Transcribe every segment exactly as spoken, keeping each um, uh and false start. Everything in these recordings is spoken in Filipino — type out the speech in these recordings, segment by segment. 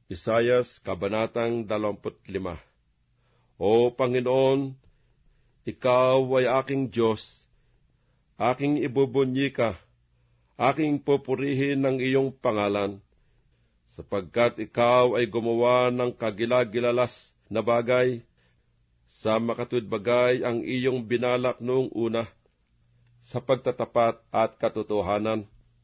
Isayas, Kabanatang dalawamput lima. O Panginoon, Ikaw ay aking Diyos, aking ibubunyi ka, aking pupurihin ng iyong pangalan, sapagkat Ikaw ay gumawa ng kagilagilalas na bagay, sa makatudbagay ang iyong binalak noong una, sa pagtatapat at katotohanan,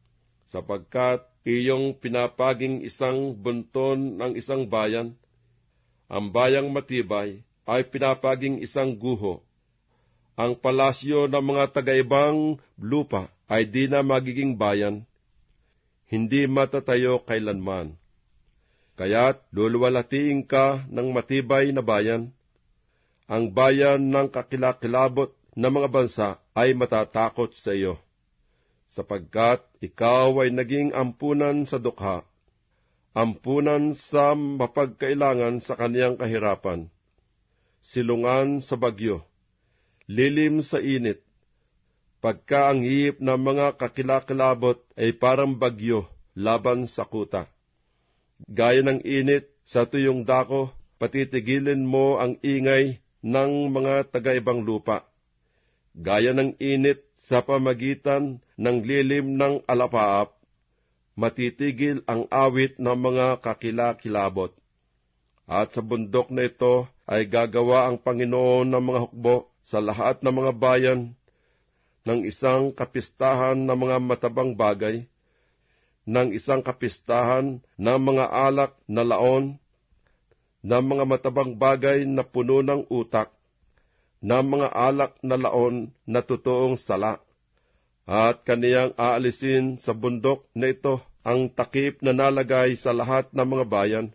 sapagkat iyong pinapaging isang bunton ng isang bayan, ang bayang matibay ay pinapaging isang guho. Ang palasyo ng mga tagaibang lupa ay di na magiging bayan, hindi matatayo kailanman. Kaya't luluwalhatiin ka ng matibay na bayan. Ang bayan ng kakilakilabot na mga bansa ay matatakot sa iyo, sapagkat ikaw ay naging ampunan sa dukha, ampunan sa mapagkailangan sa kaniyang kahirapan, silungan sa bagyo, lilim sa init, pagka ang hihip ng mga kakilakilabot ay parang bagyo laban sa kuta. Gaya ng init sa tuyong dako, patitigilin mo ang ingay ng mga taga-ibang lupa. Gaya ng init sa pamagitan ng lilim ng alapaap, matitigil ang awit ng mga kakilakilabot. At sa bundok na ito ay gagawa ang Panginoon ng mga hukbo sa lahat ng mga bayan ng isang kapistahan ng mga matabang bagay, ng isang kapistahan ng mga alak na laon, ng mga matabang bagay na puno ng utak, ng mga alak na laon na totoong sala. At kaniyang aalisin sa bundok na ito ang takip na nalagay sa lahat ng mga bayan,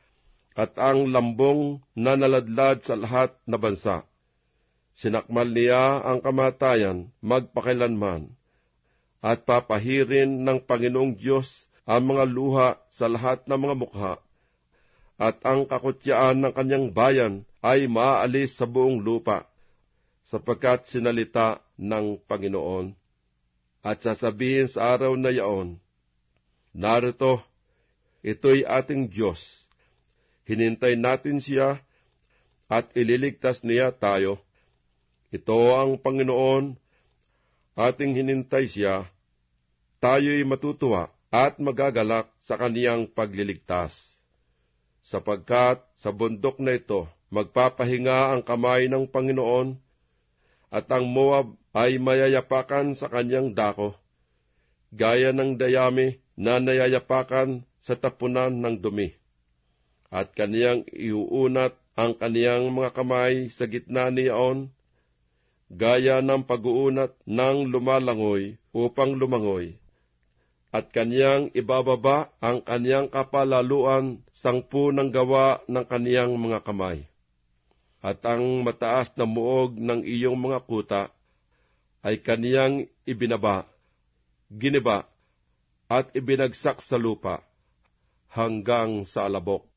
at ang lambong na naladlad sa lahat na bansa. Sinakmal niya ang kamatayan magpakailanman, at papahirin ng Panginoong Diyos ang mga luha sa lahat ng mga mukha, at ang kakutyaan ng kanyang bayan ay maaalis sa buong lupa, sapagkat sinalita ng Panginoon. At sasabihin sa araw na yaon, narito, ito'y ating Diyos. Hinintay natin siya at ililigtas niya tayo. Ito ang Panginoon, ating hinintay siya. Tayo'y matutuwa at magagalak sa kaniyang pagliligtas. Sapagkat sa bundok na ito, magpapahinga ang kamay ng Panginoon, at ang Moab ay mayayapakan sa kanyang dako, gaya ng dayami na nayayapakan sa tapunan ng dumi. At kaniyang iuunat ang kaniyang mga kamay sa gitna niyaon, gaya ng pag-uunat ng lumalangoy upang lumangoy. At kaniyang ibababa ang kaniyang kapalaluan sangpu ng gawa ng kaniyang mga kamay. At ang mataas na muog ng iyong mga kuta ay kaniyang ibinaba, giniba, at ibinagsak sa lupa hanggang sa alabok.